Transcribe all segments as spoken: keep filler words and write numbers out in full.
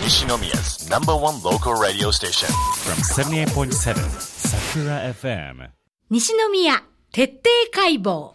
Nishinomiya's number one local radio station. From seventy-eight point seven Sakura エフエム西宮徹底解剖。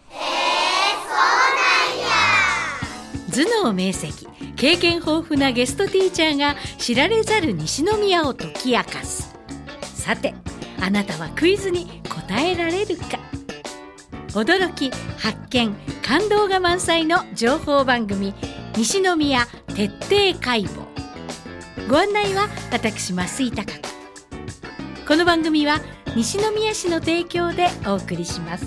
頭脳明晰、経験豊富なゲストティーチャーが知られざる西宮を解き明かす。さて、あなたはクイズに答えられるか。驚き、発見、感動が満載の情報番組、西宮徹底解剖。ご案内は私、増井貴子。この番組は西宮市の提供でお送りします。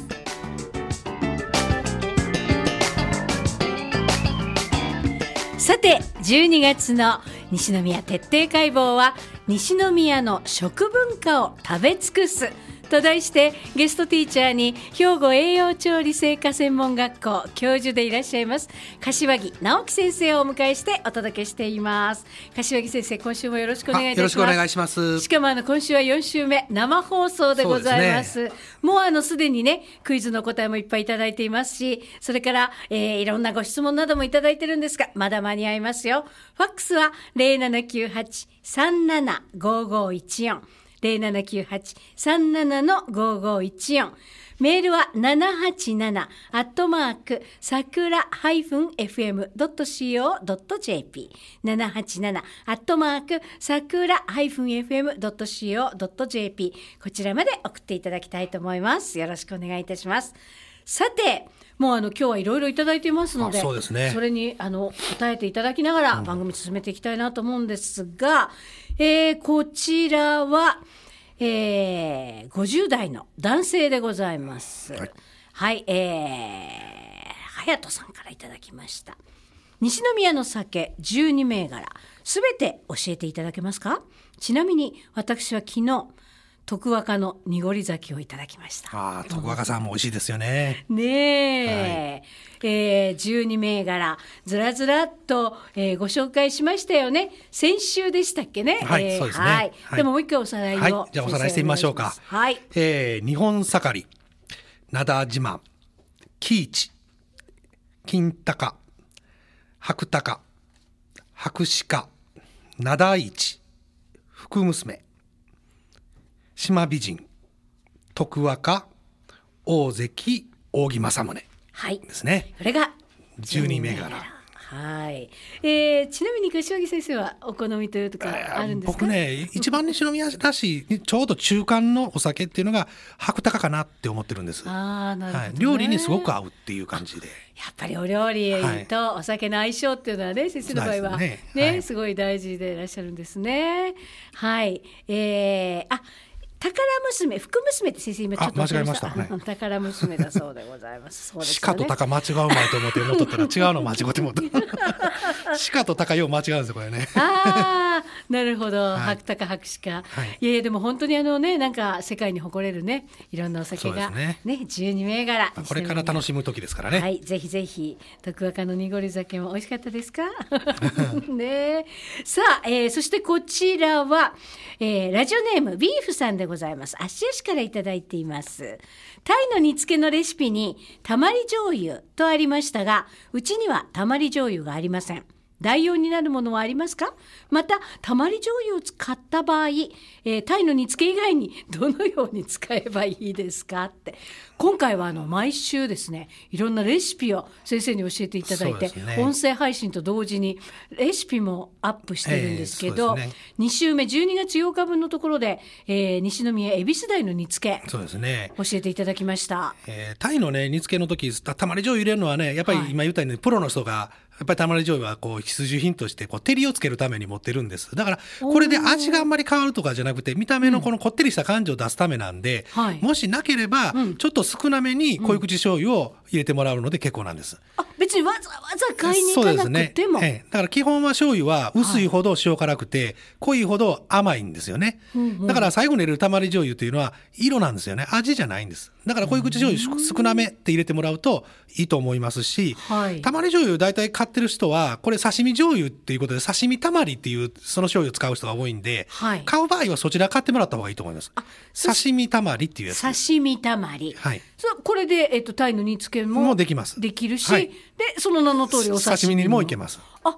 さて、じゅうにがつの西宮徹底解剖は、西宮の食文化を食べ尽くすと題して、ゲストティーチャーに兵庫栄養調理製菓専門学校教授でいらっしゃいます柏木直樹先生をお迎えしてお届けしています。柏木先生、今週もよろしくお願いいたします。 よろしくお願いします。 しかもあの今週はよん週目生放送でございます。そうですね、もうあのすでにね、クイズの答えもいっぱいいただいていますし、それから、えー、いろんなご質問などもいただいてるんですが、まだ間に合いますよ。ファックスは ゼロななきゅうはち さんなな ごごいちよん ゼロななきゅうはち さんなな ごごいちよん、メールはななはちななアットマークさくら エフエムドットシーオードットジェーピー ななはちななアットマークさくら エフエムドットシーオードットジェーピー こちらまで送っていただきたいと思います。よろしくお願いいたします。さて、もうあの今日はいろいろいただいていますので、 そうですね、 それにあの答えていただきながら番組進めていきたいなと思うんですが、うん、えー、こちらはえー、ごじゅう代の男性でございます。はい、はい、えー、隼人さんからいただきました。西宮の酒じゅうにめいがらすべて教えていただけますか。ちなみに私は昨日徳若の濁り酒をいただきました。 ああ、徳若さんも美味しいですよね。 ねえ、はい、えー、じゅうにめいがらずらずらっと、えー、ご紹介しましたよね。先週でしたっけね。 はい、 えー、 そうですね。 はいはい、でももう一回おさらいを、 はい、じゃあおさらいしてみましょうか。 はい、 えー、日本盛り、灘自慢、喜一、金高、白鷹、白鹿、灘一、福娘、島美人、徳若、大関、扇政宗ですね。 はい、これがじゅうにめいがら。 はい、えー、ちなみに柏木先生はお好みというとかあるんですか。 僕ね、一番西宮らしいちょうど中間のお酒っていうのが白鷹かなって思ってるんです。 あ、なるほどね、 はい、料理にすごく合うっていう感じで、 やっぱりお料理とお酒の相性っていうのはね、はい、先生の場合はね、ね、はい、すごい大事でいらっしゃるんですね。はい、えー、あ、宝娘、福娘って先生今ちょっと間違えました、ね、 宝娘だそうでございます。そうですよね、 鹿と鷹間違うまいと思って思っとったら違うの間違ってもった鹿と鷹よう間違うんですよこれね。 ああ、なるほど、 はい、 白鷹白鹿、はい、いやいや、でも本当にあのね、なんか世界に誇れるね、いろんなお酒が ね, ねじゅうにめいがら、 これから楽しむ時ですからね。 はい、ぜひぜひ徳若の濁り酒も美味しかったですかね。さあ、えー、そしてこちらは、えー、ラジオネームビーフさんでございます。芦屋市からいただいています。タイの煮付けのレシピにたまり醤油とありましたが、うちにはたまり醤油がありません。代用になるものはありますか。またたまり醤油を使った場合、えー、タイの煮付け以外にどのように使えばいいですかって。今回はあの毎週ですね、いろんなレシピを先生に教えていただいて、ね、音声配信と同時にレシピもアップしてるんですけど、えーね、に週目じゅうにがつようかぶんのところで、えー、西宮恵比寿台の煮付け、そうですね、教えていただきました。 えー、タイのね煮付けの時、たまり醤油入れるのはね、やっぱり今言ったように、はい、プロの人がやっぱりたまり醤油はこう必需品としてこう照りをつけるために持ってるんです。だからこれで味があんまり変わるとかじゃなくて、見た目のこのこってりした感じを出すためなんで、うん、もしなければちょっと少なめに濃い口醤油を入れてもらうので結構なんです。 あ、別にわざわざ買いに行かなくても、 ね、ええ、だから基本は醤油は薄いほど塩辛くて、はい、濃いほど甘いんですよね、うんうん、だから最後に入れるたまり醤油というのは色なんですよね、味じゃないんです。だから濃い口醤油少なめって入れてもらうといいと思いますし、はい、たまり醤油だいたい買ってる人はこれ刺身醤油っていうことで刺身たまりっていうその醤油を使う人が多いんで、はい、買う場合はそちら買ってもらった方がいいと思います。刺身たまりっていうやつ。 刺身たまり、はい、これで、えっと、タイの煮付けももうできます。 できるし、 はい、 でその名の通りお刺身刺身にもいけます。 あ、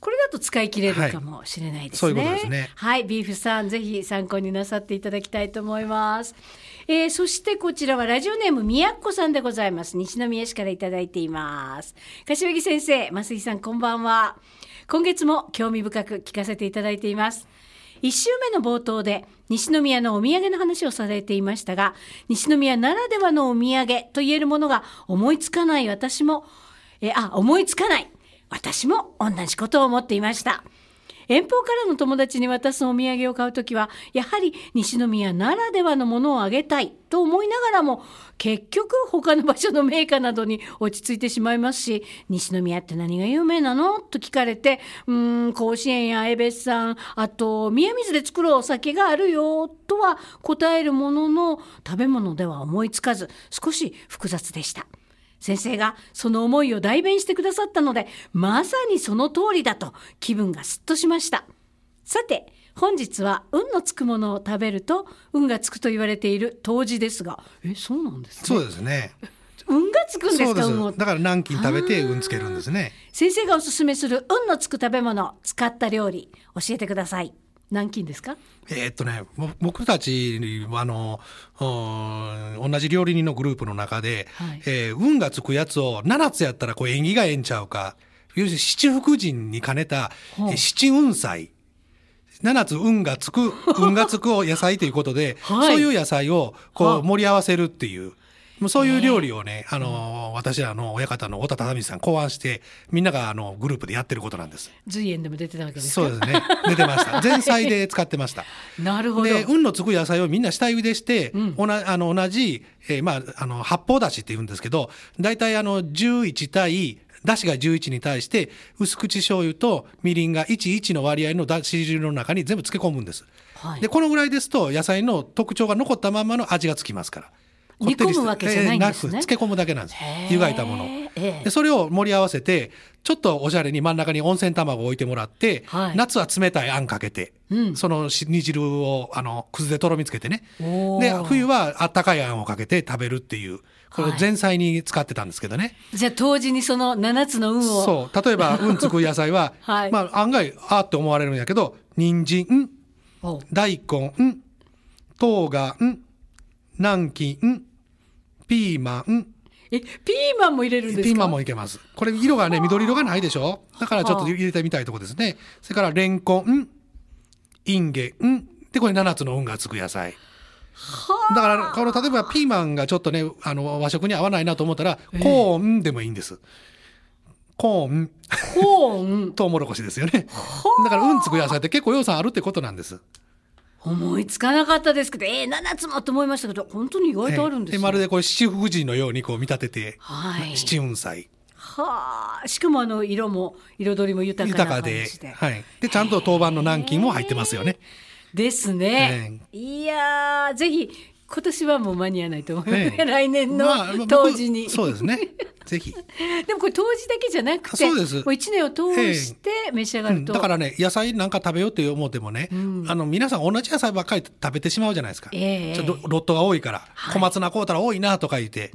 これだと使い切れるかもしれないですね。 はい、そういうことですね。 はい、ビーフさんぜひ参考になさっていただきたいと思います。えー、そしてこちらはラジオネームみやっこさんでございます。西宮市からいただいています。柏木先生、増井さん、こんばんは。今月も興味深く聞かせていただいています。いち週目の冒頭で西宮のお土産の話をされていましたが、西宮ならではのお土産と言えるものが思いつかない私もえあ思いつかない私も同じことを思っていました。遠方からの友達に渡すお土産を買うときはやはり西宮ならではのものをあげたいと思いながらも、結局他の場所の銘菓などに落ち着いてしまいますし、西宮って何が有名なのと聞かれて、うーん甲子園や江別さん、あと宮水で作るお酒があるよとは答えるものの、食べ物では思いつかず少し複雑でした。先生がその思いを代弁してくださったので、まさにその通りだと気分がすっとしました。さて本日は運のつくものを食べると運がつくと言われている冬至ですが、えそうなんですね。 そうですね。 運がつくんですか。 そうです。 運をだから南京食べて運つけるんですね。 先生がおすすめする運のつく食べ物、使った料理教えてください。南京ですか。 えーっとね、僕たちあの同じ料理人のグループの中で、はい、えー、運がつくやつをななつやったらこう縁起がええんちゃうか、要するに七福神に兼ねた、えー、七運祭、ななつ運がつく運がつく野菜ということで、はい、そういう野菜をこう盛り合わせるっていう、もうそういう料理をね、あの私らの親方の太田忠光さん考案して、みんながあのグループでやってることなんです。 随園でも出てたわけですか。 そうですね、出てました。前菜で使ってました。 なるほど。 で運のつく野菜をみんな下茹でして、うん、おなあの同じ、えーまあ、あの八方だしって言うんですけど、だいたいあのじゅういち対だしがじゅういちに対して薄口醤油とみりんがいちいちの割合のだし汁の中に全部漬け込むんです、はい、でこのぐらいですと野菜の特徴が残ったままの味がつきますから。 煮込むわけじゃないんですね。 なく漬け込むだけなんです。湯がいたもの、でそれを盛り合わせて、ちょっとおしゃれに真ん中に温泉卵を置いてもらって、はい、夏は冷たいあんかけて、うん、その煮汁をあのくずでとろみつけてね、で冬はあったかいあんをかけて食べるっていう、これ前菜に使ってたんですけどね、 はい、じゃあ当時にそのななつの運を、 そう例えば運つく野菜は、はい、まあ、案外あーって思われるんやけど、人参、大根、冬瓜、南京、ピーマン、 えピーマンも入れるんですか。 ピーマンもいけます。これ色がね緑色がないでしょ。だからちょっと入れてみたいところですね。それからレンコン、インゲンで、これななつの運がつく野菜。だからこの例えばピーマンがちょっとねあの和食に合わないなと思ったら、えー、コーンでもいいんです。コーン、 コーン、 トウモロコシですよね。だから運つく野菜って結構要素あるってことなんです。 思いつかなかったですけど、えー、ななつもと思いましたけど、本当に意外とあるんですね。 でまるでこれ七福神のようにこう見立てて、 はい、 七運祭。 はあ、しかもあの色も彩りも豊かな感じで、 豊かで、はい、でちゃんと当番の南京も入ってますよね。 ですね。いやぜひ今年はもう間に合わないと思います、ね、来年の冬至に、 まあ、そうですね。ぜひ。 でもこれ冬至だけじゃなくて、 そうです。 もういちねんを通して召し上がると、 えーうん、だからね野菜なんか食べようって思ってもね、うん、あの皆さん同じ野菜ばっかり食べてしまうじゃないですか、えー、ちょっとロットが多いから、はい、小松菜買うたら多いなとか言って、うん、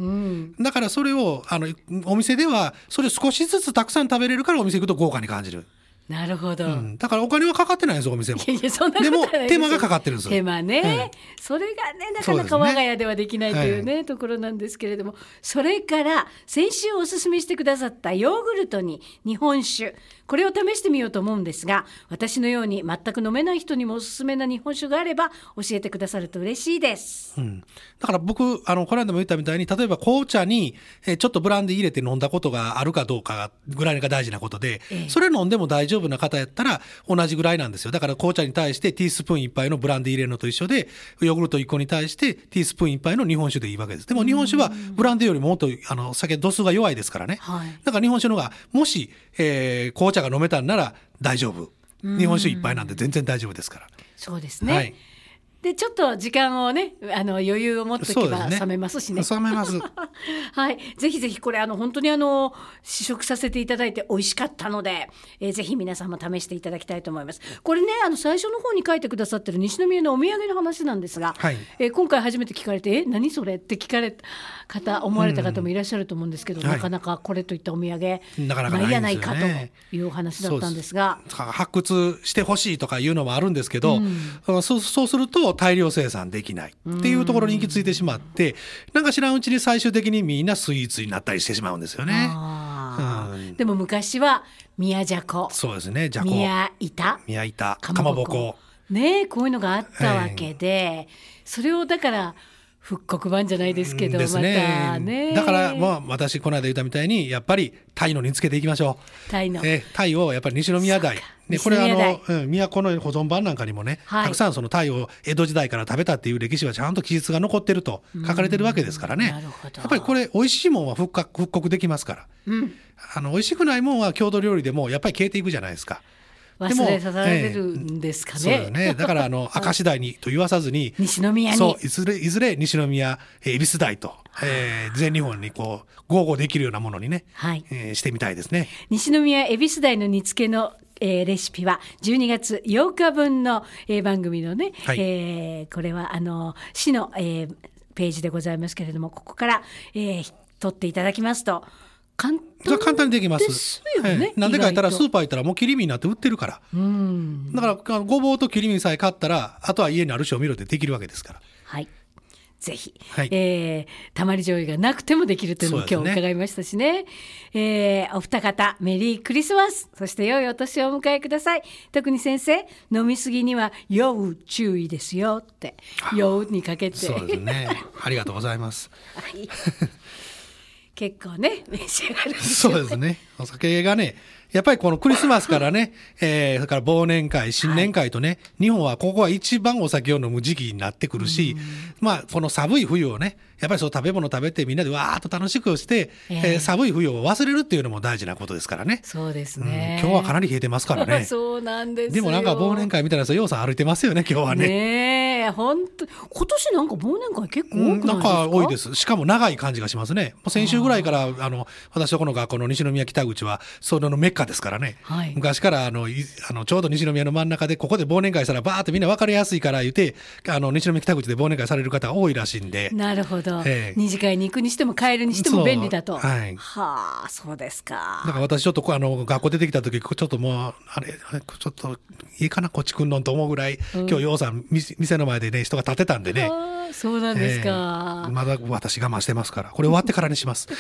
だからそれをあのお店ではそれを少しずつたくさん食べれるから、お店行くと豪華に感じる。 なるほど、うん、 だからお金はかかってないんですよ、お店も。 いやいや、そんなことないです。 でも手間がかかってるんですよ。 手間ね、うん、それがねなかなか我が家ではできないというね、はい、ところなんですけれども、それから先週おすすめしてくださったヨーグルトに日本酒、これを試してみようと思うんですが、私のように全く飲めない人にもおすすめな日本酒があれば教えてくださると嬉しいです、 うん、だから僕あのこの間も言ったみたいに、例えば紅茶にえちょっとブランデー入れて飲んだことがあるかどうかぐらいが大事なことで、ええ、それ飲んでも大丈夫な方やったら同じぐらいなんですよ。だから紅茶に対してティースプーンいっぱいのブランデー入れるのと一緒で、ヨーグルトいっこに対してティースプーンいっぱいの日本酒でいいわけです。でも日本酒はブランデーよりももっとあの酒度数が弱いですからね、はい、だから日本酒の方がもし、えー、紅茶が飲めたんなら大丈夫。日本酒いっぱいなんで全然大丈夫ですから。 そうですね、はい、 でちょっと時間をねあの余裕を持っておけばそうですね冷めますしね。 冷めますはい、ぜひぜひこれあの本当にあの試食させていただいて美味しかったので、えー、ぜひ皆さんも試していただきたいと思います。これねあの最初の方に書いてくださってる西宮のお土産の話なんですが、 はいえー、今回初めて聞かれてえ何それって聞かれた方思われた方もいらっしゃると思うんですけど、 うんなかなかこれといったお土産なかなかないんですよね。 ないやないかというお話だったんですが、 そうです発掘してほしいとかいうのもあるんですけど、うん、そう、そうすると大量生産できないっていうところに行き着いてしまって、なんか知らんうちに最終的にみんなスイーツになったりしてしまうんですよね。 あ、 うん、 でも昔は宮じゃこ、 そうですね、じゃこ、 宮板、 宮板、 かかまぼまぼここね、こういうのがあったわけで、それをだから復刻版じゃないですけど、 ですね、 またね、 だからまあ私この間言ったみたいにやっぱりタイの煮つけていきましょう。 タイの、 えタイをやっぱり西宮台で、これあ西宮台の、うん、都の保存版なんかにもね、 はい、 たくさんそのタイを江戸時代から食べたっていう歴史はちゃんと記述が残ってると書かれてるわけですからね。 なるほど。 やっぱりこれ美味しいもんは復刻、復刻できますから、うん、あの美味しくないもんは郷土料理でもやっぱり消えていくじゃないですか。 忘れされるんですかね。 そうですね。だからあの明石台にと言わさずに西宮に、 そういずれいずれ西宮恵比寿台と、えー、全日本にこう豪語できるようなものにね、はい、えー、してみたいですね。 西宮恵比寿台の煮付けのえー、レシピはじゅうにがつようかぶんの、えー、番組のね、はい、えー、これはあの市の、えー、ページでございますけれども、ここから、えー、取っていただきますと簡単簡単にできますですよね。 なんでか言ったらスーパー行ったらもう切り身になって売ってるから、うん、だからごぼうと切り身さえ買ったらあとは家にある調味料でできるわけですから。 はい、ぜひ、 はい、 えー、たまり醤油がなくてもできるというのも今日伺いましたしね。えー、お二方メリークリスマス、そして良いお年をお迎えください。特に先生、飲みすぎには要注意ですよって要にかけて。 そうですね、ありがとうございます、 はい結構ね召し上がるんですよね。そうですね、お酒がねやっぱりこのクリスマスからね、えー、それから忘年会新年会とね、はい、日本はここは一番お酒を飲む時期になってくるし、まあこの寒い冬をねやっぱりそう食べ物食べてみんなでわーっと楽しくして、えーえー、寒い冬を忘れるっていうのも大事なことですからね。 そうですね、 うん、今日はかなり冷えてますからね。 そうなんですよ。 でもなんか忘年会みたいな人ようさん歩いてますよね今日はね。 ねえ本当今年なんか忘年会結構多くないですか。 なんか多いです。しかも長い感じがしますね。もう先週ぐらいからあの私とこの学校の西宮北口はそれのメッカですからね、はい、昔からあのあのちょうど西宮の真ん中でここで忘年会したらバーってみんな分かりやすいから言ってあの西宮北口で忘年会される方が多いらしいんで。 なるほど、 えー、 二次会に行くにしても帰るにしても便利だと。 はい、 はあそうですか。 だから私ちょっとあの学校出てきた時ちょっともうあれちょっといいかなこっち来んのんと思うぐらい、うん、今日ようさん店の前でね人が立ってたんでね。 そうなんですか、 えー、まだ私我慢してますからこれ終わってからにします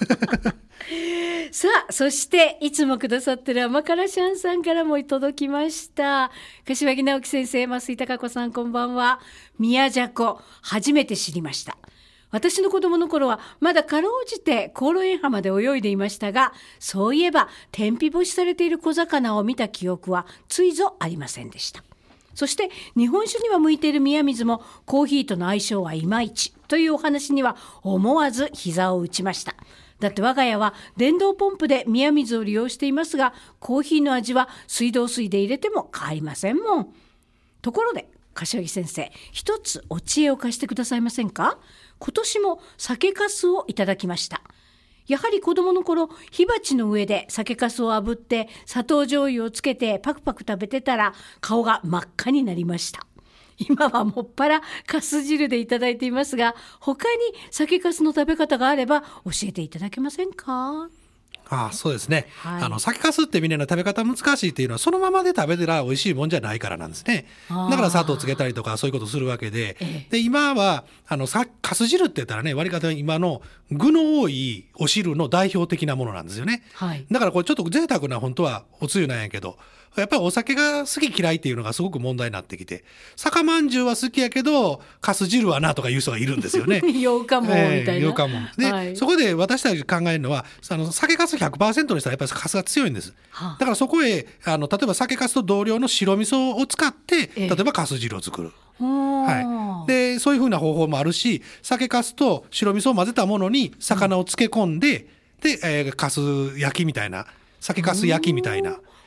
さあそしていつもくださってる甘辛シャンさんからも届きました。柏木直樹先生、増井貴子さんこんばんは。宮じゃこ初めて知りました。私の子供の頃はまだかろうじて香炉園浜で泳いでいましたが、そういえば天日干しされている小魚を見た記憶はついぞありませんでした。そして日本酒には向いている宮水もコーヒーとの相性はいまいちというお話には思わず膝を打ちました。だって我が家は電動ポンプで宮水を利用していますが、コーヒーの味は水道水で入れても変わりませんもん。ところで柏木先生、一つお知恵を貸してくださいませんか。今年も酒粕をいただきました。やはり子供の頃火鉢の上で酒粕を炙って砂糖醤油をつけてパクパク食べてたら顔が真っ赤になりました。今はもっぱら粕汁でいただいていますが、他に酒粕の食べ方があれば教えていただけませんか。 ああそうですね、 はい、 あの酒粕ってみんなの食べ方難しいっていうのはそのままで食べたら美味しいもんじゃないからなんですね。だから砂糖つけたりとかそういうことするわけで、ええ、で今はあの粕汁って言ったらね割り方今の具の多いお汁の代表的なものなんですよね、はい、だからこれちょっと贅沢な本当はおつゆなんやけどやっぱりお酒が好き嫌いっていうのがすごく問題になってきて、酒まんじゅうは好きやけど粕汁はなとかいう人がいるんですよね。 ようかもみたいな、えー、 ようかもで、はい、そこで私たちが考えるのはあの酒粕 ひゃくパーセント にしたらやっぱり粕が強いんです、はあ、だからそこへあの例えば酒粕と同量の白味噌を使って、えー、例えば粕汁を作る、はい、でそういうふうな方法もあるし、酒粕と白味噌を混ぜたものに魚を漬け込んで、うん、で、えー、粕焼きみたいな酒粕焼きみたいな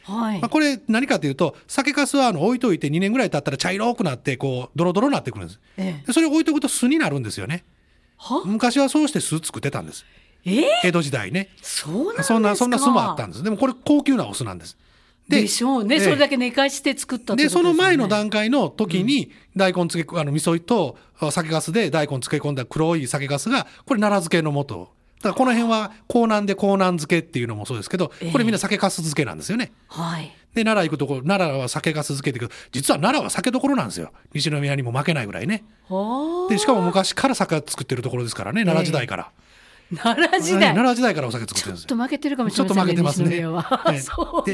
はいまあ、これ何かというと酒粕はあの置いといてにねんぐらい経ったら茶色くなってこうドロドロになってくるんです、 ええ、 でそれを置いとくと酢になるんですよね。 は昔はそうして酢作ってたんです。 えー、 江戸時代ね。 そうなんですか。 そんなそんな酢もあったんです。でもこれ高級なお酢なんです。 でしょうね、ええ、それだけ寝かして作ったってことですよね。 でその前の段階の時に大根漬けあの味噌と酒粕で大根漬け込んだ黒い酒粕がこれ奈良漬けの素だからこの辺は江南で江南漬けっていうのもそうですけどこれみんな酒粕漬けなんですよね、 えー、はいで奈良行くとこ奈良は酒粕漬けって言うけど実は奈良は酒どころなんですよ。西宮にも負けないぐらいね。でしかも昔から酒作ってるところですからね奈良時代から、 えー、奈良時代奈良時代からお酒作ってるんですよ。 ちょっと負けてるかもしれませんね。 ちょっと負けてますね。 はい、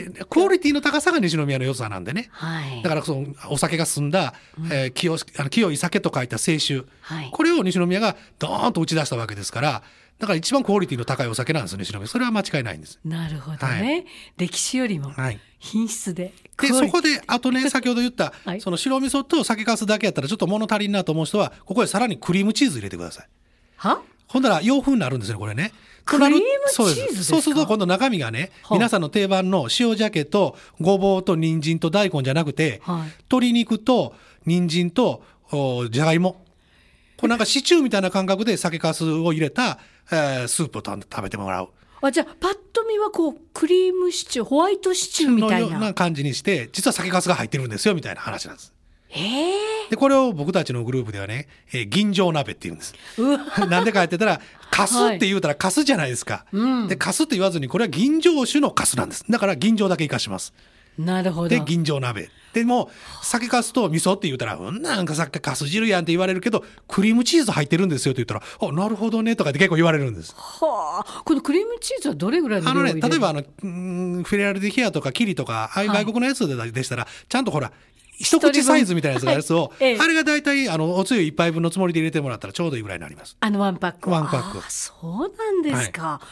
でクオリティの高さが西宮の良さなんでね、 はい、 だからそのお酒が澄んだ、うんえー、清あの清い酒と書いた清酒、 はい、 これを西宮がドーンと打ち出したわけですからだから一番クオリティの高いお酒なんですよ西宮。それは間違いないんです。 なるほどね、はい、歴史よりも品質で、 はい、でそこであとね先ほど言った、はい、その白味噌と酒粕だけやったらちょっと物足りんなと思う人はここでさらにクリームチーズ入れてください。 はほんなら洋風になるんですよこれね。 クリームチーズですか。 そうすると今度中身がね皆さんの定番の塩鮭とごぼうと人参と大根じゃなくて、はい、鶏肉と人参とじゃがいもこれなんかシチューみたいな感覚で酒粕を入れた、えー、スープを食べてもらう。 あじゃあパッと見はこうクリームシチューホワイトシチューみたいなのような感じにして実は酒粕が入ってるんですよみたいな話なんです。 へー。 でこれを僕たちのグループではね、えー、銀醸鍋って言うんです。なんでかって言ったら粕って言うたら粕じゃないですか、はいうん、で粕って言わずにこれは銀醸酒の粕なんです。だから銀醸だけ生かします。 なるほど。 で銀醸鍋でも酒粕と味噌って言うたらうんなんかさっき粕汁やんって言われるけどクリームチーズ入ってるんですよって言ったらあなるほどねとかって結構言われるんです。 はあ、このクリームチーズはどれぐらいの量を入れる？ あのね例えばあのうんフェラルディヒアとかキリとかああいう外国のやつ で,、はい、でしたらちゃんとほら一口サイズみたいなやつがやつを、はいええ、あれがだいたいあのおつゆ一杯分のつもりで入れてもらったらちょうどいいぐらいになります。 あのワンパックワンパック。 あそうなんですか、はい、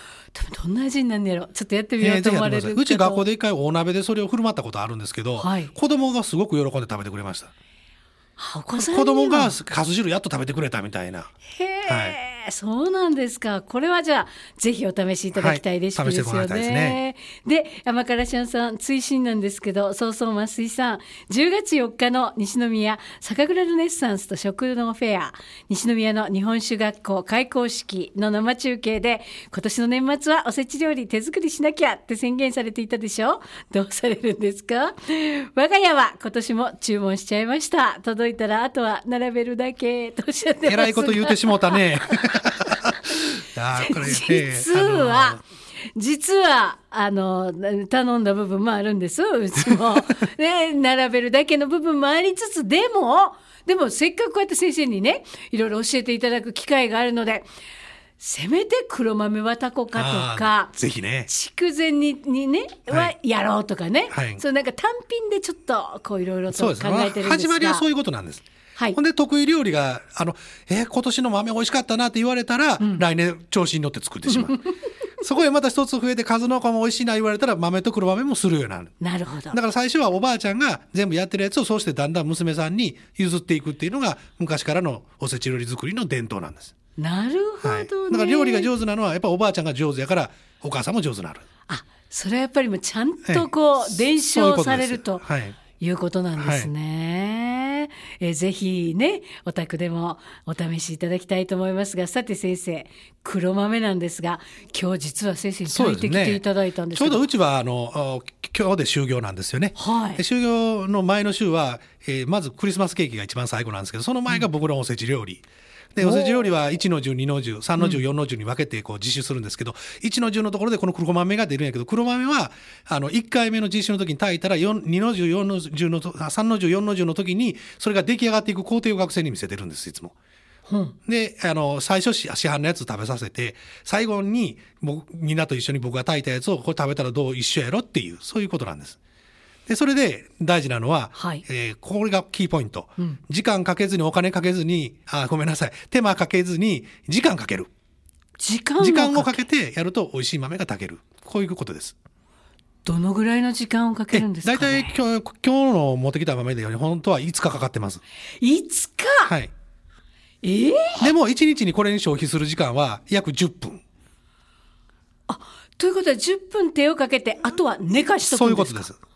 どんな味になんねやろちょっとやってみようと思われるけど、 えー、うち学校で一回大鍋でそれを振る舞ったことあるんですけど、はい、子供がすごく喜んで食べてくれました。 お子さんには子供が粕汁やっと食べてくれたみたいな。 へえ、はい、そうなんですか。これはじゃあぜひお試しいただきたいレシピですよね。はい、試してもらいたいですね。で甘辛しゃんさん追伸なんですけどそうそう増井さんじゅうがつよっかの西宮酒蔵ルネッサンスと食堂フェア西宮の日本酒学校開校式の生中継で今年の年末はおせち料理手作りしなきゃって宣言されていたでしょ。どうされるんですか。我が家は今年も注文しちゃいました。届いたらあとは並べるだけとおっしゃってますがえらいこと言うてしもうたねあこれ実は、あのー、実はあの頼んだ部分もあるんですうちも、ね、並べるだけの部分もありつつでもでもせっかくこうやって先生にねいろいろ教えていただく機会があるのでせめて黒豆はタコかとかぜひね筑前煮にね、はい、はやろうとかね、はい、そうなんか単品でちょっとこういろいろと考えてるんですが始まりはそういうことなんです。はい、ほんで得意料理があの、えー、今年の豆美味しかったなって言われたら、うん、来年調子に乗って作ってしまうそこへまた一つ増えて数の子も美味しいな言われたら豆と黒豆もするようになる。 なるほど。 だから最初はおばあちゃんが全部やってるやつをそうしてだんだん娘さんに譲っていくっていうのが昔からのおせち料理作りの伝統なんです。 なるほどね、はい、 だから料理が上手なのはやっぱおばあちゃんが上手やからお母さんも上手になる。 あそれはやっぱりもうちゃんとこう、はい、伝承されるということなんですね、はい、えぜひねお宅でもお試しいただきたいと思いますがさて先生黒豆なんですが今日実は先生に炊いてきていただいたんですけど、 ね、ちょうどうちはあの今日で終業なんですよね、 はい、 で終業の前の週は、えー、まずクリスマスケーキが一番最後なんですけどその前が僕のおせち料理、うんでおせち料理はいちの重にの重さんの重よんの重に分けてこう実習するんですけど、うん、いちの重のところでこの黒豆が出るんやけど黒豆はあのいっかいめの実習の時に炊いたらにの重よんの重のさんの重よんの重の時にそれが出来上がっていく工程を学生に見せてるんですいつも、うん、であの最初市販のやつ食べさせて最後に僕みんなと一緒に僕が炊いたやつをこれ食べたらどう一緒やろっていうそういうことなんです。でそれで大事なのは、はいえー、これがキーポイント、うん、時間かけずにお金かけずにあごめんなさい手間かけずに時間かける時間をかけ時間をかけてやると美味しい豆が炊けるこういうことです。 どのぐらいの時間をかけるんですかね。 だいたい今日、今日の持ってきた豆で本当はいつかかかってます。 いつかはいえー、 でもいちにちにこれに消費する時間は約じゅっぷん。 あということはじゅっぷん手をかけてあとは寝かしとくんですか。 そういうことです。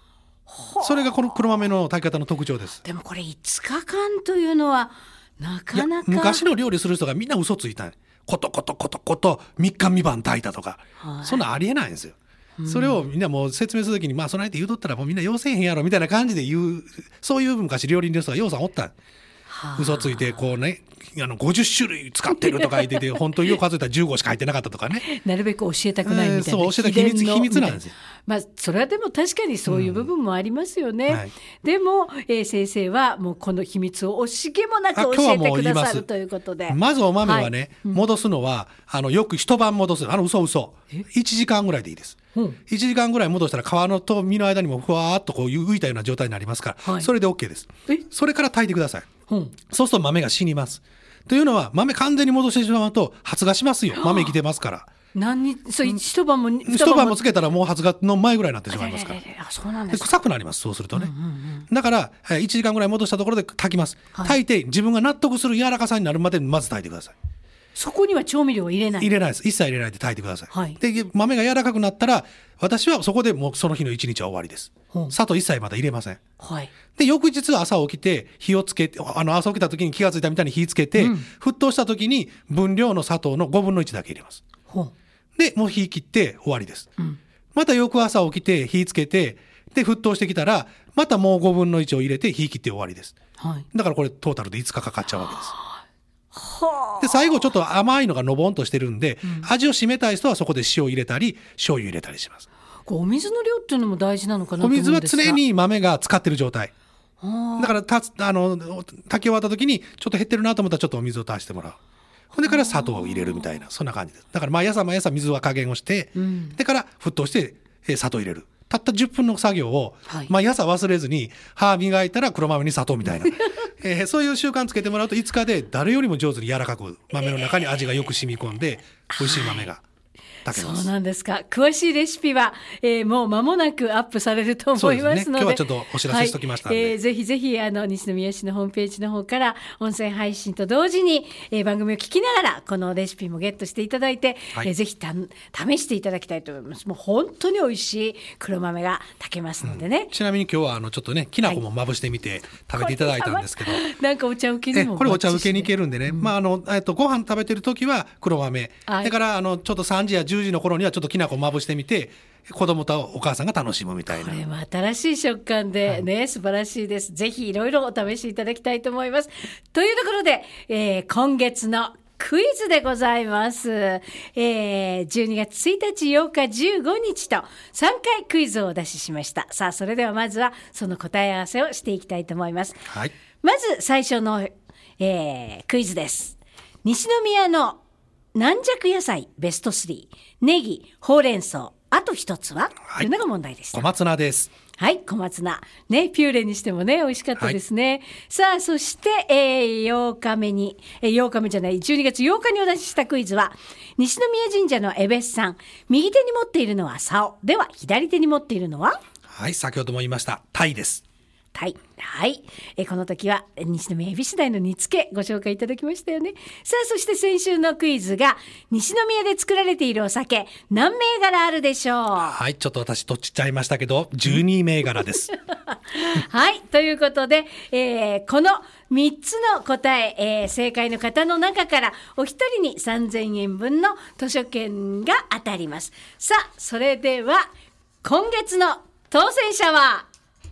それがこの黒豆の炊き方の特徴です。 でもこれいつかかんというのはなかなか。 昔の料理する人がみんな嘘ついた。ことことことことみっかみばん炊いたとか、はい、そんなんありえないんですよ。それをみんなもう説明するときに、まあその相手言うとったらもうみんな要せえへんやろみたいな感じで言う、そういう昔料理人の人がようさんおった。嘘ついてこうね、あのごじゅっしゅるい使ってるとか言ってて本当によく数えたらじゅうごしか入ってなかったとかね。 なるべく教えたくないみたいな、えー、 そう教えた秘密秘密なんですよ。 まあそれはでも確かにそういう部分もありますよね、うんはい、でも、えー、先生はもうこの秘密を惜しげもなく教えてくださるということで、 まずお豆はね、はいうん、戻すのはあのよく一晩戻す、あの嘘嘘いちじかんぐらいでいいです、うん、いちじかんぐらい戻したら皮のと身の間にもふわーっとこう浮いたような状態になりますから、はい、それで OK です。それから炊いてください、うん、そうすると豆が死にます。というのは豆完全に戻してしまうと発芽しますよ。豆生きてますから。 何にそう一晩も一晩もつけたらもう発芽の前ぐらいになってしまいますから。 あ、そうなんですか。 で臭くなります。そうするとね、うんうんうん、だからいちじかんぐらい戻したところで炊きます、はい、炊いて自分が納得する柔らかさになるまでまず炊いてください。 そこには調味料を入れない。 入れないです。一切入れないで炊いてください、 はい、 で豆が柔らかくなったら私はそこでもうその日の一日は終わりです、うん、砂糖一切まだ入れません、 はい、で翌日朝起きて火をつけて、あの朝起きた時に気がついたみたいに火つけて、うん、沸騰した時に分量の砂糖のごぶんのいちだけ入れます、うん、でもう火切って終わりです、うん、また翌朝起きて火つけてで沸騰してきたらまたもうごぶんのいちを入れて火切って終わりです、はい、だからこれトータルでいつかかかっちゃうわけです。で最後ちょっと甘いのがのぼんとしてるんで、うん、味を締めたい人はそこで塩入れたり醤油入れたりします。 お水の量っていうのも大事なのかなと思うんですが、 お水は常に豆が浸かってる状態だからたあの炊き終わった時にちょっと減ってるなと思ったらちょっとお水を足してもらう。ほんでから砂糖を入れるみたいなそんな感じです。だから毎朝毎朝水は加減をして、うん、でから沸騰して砂糖入れる。たったじゅっぷんの作業を毎朝忘れずに歯磨いたら黒豆に砂糖みたいな、えー、そういう習慣つけてもらうといつかで誰よりも上手に柔らかく豆の中に味がよく染み込んで美味しい豆が炊けます。 そうなんですか。詳しいレシピは、えー、もう間もなくアップされると思いますので、 そうですね、今日はちょっとお知らせしときましたので、 はいえー、ぜひぜひあの西宮市のホームページの方から音声配信と同時に、えー、番組を聞きながらこのレシピもゲットしていただいて、はいえー、ぜひた試していただきたいと思います。もう本当に美味しい黒豆が炊けますのでね、 うん、ちなみに今日はあのちょっとねきな粉もまぶしてみて食べていただいたんですけど、はい、 なんかお茶受けにもこれお茶受けにいけるんでね、うんまああのえっと、ご飯食べてる時は黒豆、はい、だからあのちょっとさんじやじゅうじの頃にはちょっときな粉まぶしてみて子供とお母さんが楽しむみたいな。 これは新しい食感でね、はい、素晴らしいです。ぜひいろいろお試しいただきたいと思います。というところで、えー、今月のクイズでございます、えー、じゅうにがつついたち、ようか、じゅうごにちとさんかいクイズをお出ししました。さあそれではまずはその答え合わせをしていきたいと思います、はい、まず最初の、えー、クイズです。西宮の軟弱野菜ベストスリー、ネギ、ほうれん草、あと一つは、はい、というのが問題でした。 小松菜です。 はい、小松菜ね、ピューレにしてもね美味しかったですね、はい、さあそして、えー、ようかめに、えー、ようかめじゃないじゅうにがつようかにお出ししたクイズは西宮神社のエベスさん、右手に持っているのは竿では左手に持っているのは、 はい、先ほども言いましたタイです。 はい、はい、えこの時は西宮恵比寿大の煮付けご紹介いただきましたよね。さあそして先週のクイズが西宮で作られているお酒何銘柄あるでしょう。 はい、ちょっと私とっちっちゃいましたけどじゅうに銘柄ですはいということで、えー、このみっつの答え、えー、正解の方の中からお一人にさんぜんえんぶんの図書券が当たります。さあそれでは今月の当選者は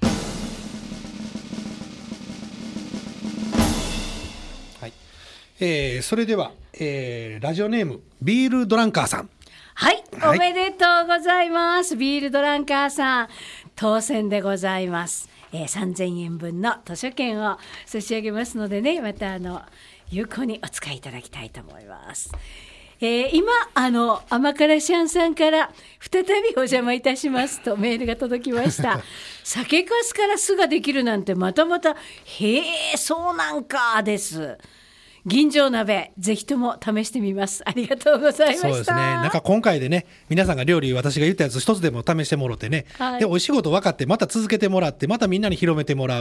えー、それでは、えー、ラジオネームビールドランカーさん、 はい、はい、おめでとうございます。ビールドランカーさん当選でございます、えー、さんぜんえんぶんの図書券を差し上げますのでね、またあの有効にお使いいただきたいと思います。えー、今あの甘辛シャンさんから再びお邪魔いたしますとメールが届きました酒粕から酢ができるなんてまたまたへえそうなんかです。吟醸鍋ぜひとも試してみます。ありがとうございました。 そうですね、なんか今回でね皆さんが料理私が言ったやつ一つでも試してもらってね、はい、で美味しいこと分かってまた続けてもらってまたみんなに広めてもらう、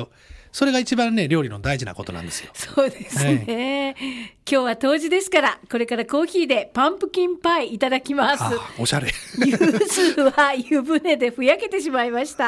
それが一番ね料理の大事なことなんですよ。 そうですね、はい、今日は冬至ですから、これからコーヒーでパンプキンパイいただきます。 あおしゃれ。 柚子は湯船でふやけてしまいました。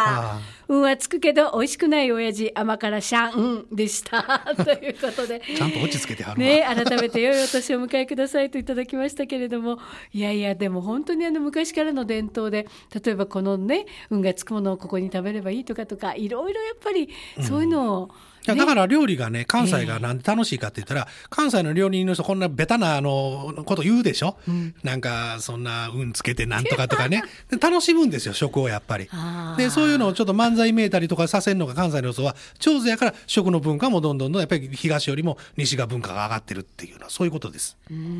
運はつくけど美味しくない親父甘辛シャンでしたということでちゃんと落ち着けてはるわ、 ね、改めて良いお年を迎えくださいといただきましたけれども、いやいやでも本当にあの昔からの伝統で、例えばこのね運がつくものをここに食べればいいとかとか、いろいろやっぱりそういうのを、うんいやだから料理がね関西がなんで楽しいかって言ったら、えー、関西の料理人の人こんなベタなあのこと言うでしょ、うん、なんかそんな運つけてなんとかとかね楽しむんですよ食をやっぱり。でそういうのをちょっと漫才めいたりとかさせるのが関西の人は上手やから、食の文化もどんどんどんやっぱり東よりも西が文化が上がってるっていうのはそういうことです。うーん、うん、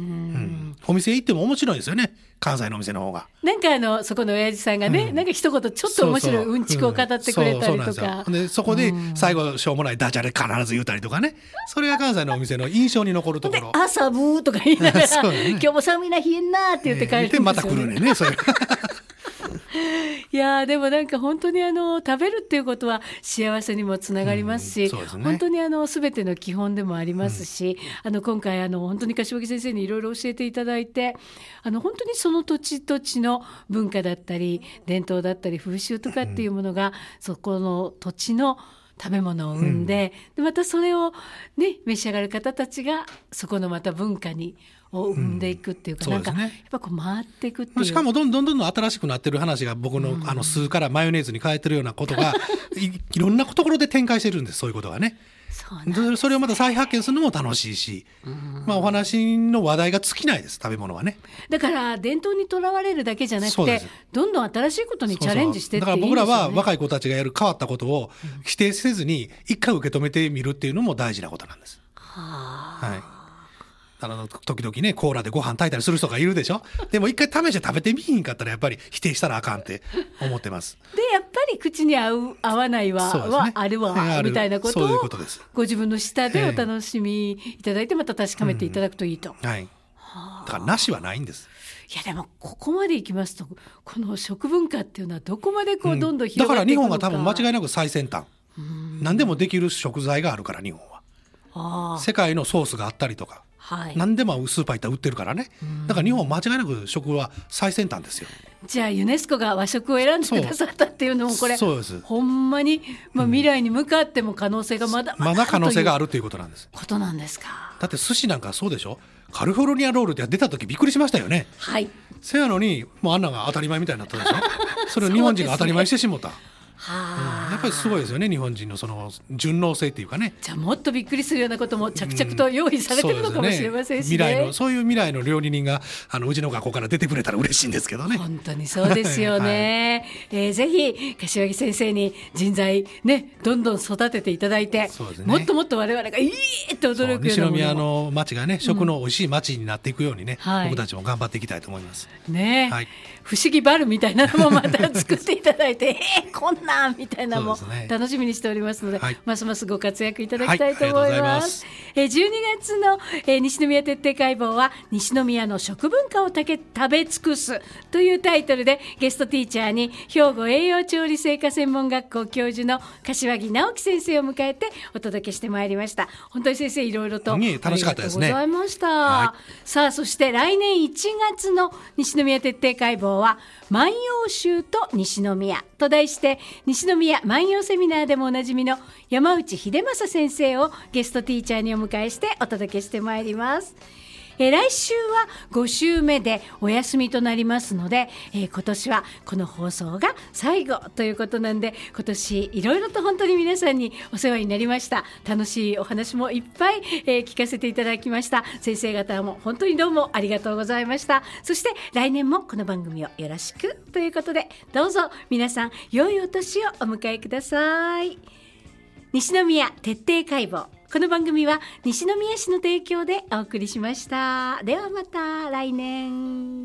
お店行っても面白いですよね関西のお店の方が。なんかあのそこの親父さんがね、うん、なんか一言ちょっと面白いうんちくを語ってくれたりとか、 でそこで最後しょうもないダジャレ必ず言うたりとかね、それが関西のお店の印象に残るところ。 で朝ブーとか言いながら、ね、今日も寒いな冷えんなって言って帰るんですよね。 でまた来るねそれいやでもなんか本当にあの食べるっていうことは幸せにもつながりますし、うん、ね、本当にあの全ての基本でもありますし、うん、あの今回あの本当に柏木先生にいろいろ教えていただいて、あの本当にその土地土地の文化だったり伝統だったり風習とかっていうものが、うん、そこの土地の食べ物を生んで、うん、でまたそれを、ね、召し上がる方たちがそこのまた文化にを生んでいくっていうか、うん、なんかやっぱこう回っていくっていう、 しかもどんどんどんどん新しくなってる話が僕の、うん、あの酢からマヨネーズに変えてるようなことがい, いろんなところで展開してるんです。そういうことがね。そうそれをまた再発見するのも楽しいし、まあ、お話の話題が尽きないです食べ物はね。 だから伝統にとらわれるだけじゃなくてどんどん新しいことにチャレンジしてっていいんですよね。 だから僕らは若い子たちがやる変わったことを否定せずに一回受け止めてみるっていうのも大事なことなんです。は、はい、あの時々ねコーラでご飯炊いたりする人がいるでしょ。でも一回試して食べてみひんかったらやっぱり否定したらあかんって思ってます。 でやっぱり口に合う合わないは、ね、はあるわみたいなことをそういうことです。 ご自分の舌でお楽しみいただいてまた確かめていただくといいと、 うん、はい、だからなしはないんです。 いやでもここまでいきますとこの食文化っていうのはどこまでこうどんどん広がっていくのか、うん、 だから日本が多分間違いなく最先端、うん、何でもできる食材があるから日本はあ世界のソースがあったりとか、はい、何でもスーパー行ったら売ってるからね。だから日本間違いなく食は最先端ですよ。 じゃあユネスコが和食を選んでくださったっていうのもこれそうです。 ほんまに、まあ、未来に向かっても可能性がまだまだまだ可能性があるということなんです。 ことなんですか。 だって寿司なんかそうでしょ。カリフォルニアロールって出た時びっくりしましたよね。 はい。 せやのにもうあんなが当たり前みたいになったでしょそれを日本人が当たり前にしてしもたはあ、うん、やっぱりすごいですよね日本人のその順応性っていうかね。 じゃあもっとびっくりするようなことも着々と用意されてるのかもしれませんしね、うん、そうですね、未来のそういう未来の料理人があのうちの学校から出てくれたら嬉しいんですけどね。 本当にそうですよね、はいえー、ぜひ柏木先生に人材ねどんどん育てていただいて、ね、もっともっと我々がいいって驚くようなものも西宮の町がね食の美味しい町になっていくようにね、うんはい、僕たちも頑張っていきたいと思いますね、はい、不思議バルみたいなのもまた作っていただいてえー、こんなんみたいなのも楽しみにしておりますので、はい、ますますご活躍いただきたいと思います、はい、えー、じゅうにがつの、えー、西宮徹底解剖は西宮の食文化をたけ食べ尽くすというタイトルでゲストティーチャーに兵庫栄養調理製菓専門学校教授の柏木直樹先生を迎えてお届けしてまいりました。本当に先生いろいろと楽しかったですね。 ありがとうございました、はい、さあそして来年いちがつの西宮徹底解剖は万葉集と西宮と題して西宮万葉セミナーでもおなじみの山内秀正先生をゲストティーチャーにお迎えしてお届けしてまいります。えー、来週はご週目でお休みとなりますので、えー、今年はこの放送が最後ということなんで今年いろいろと本当に皆さんにお世話になりました。楽しいお話もいっぱい、えー、聞かせていただきました。先生方も本当にどうもありがとうございました。そして来年もこの番組をよろしくということでどうぞ皆さん良いお年をお迎えください。西宮徹底解剖、この番組は西宮市の提供でお送りしました。ではまた来年。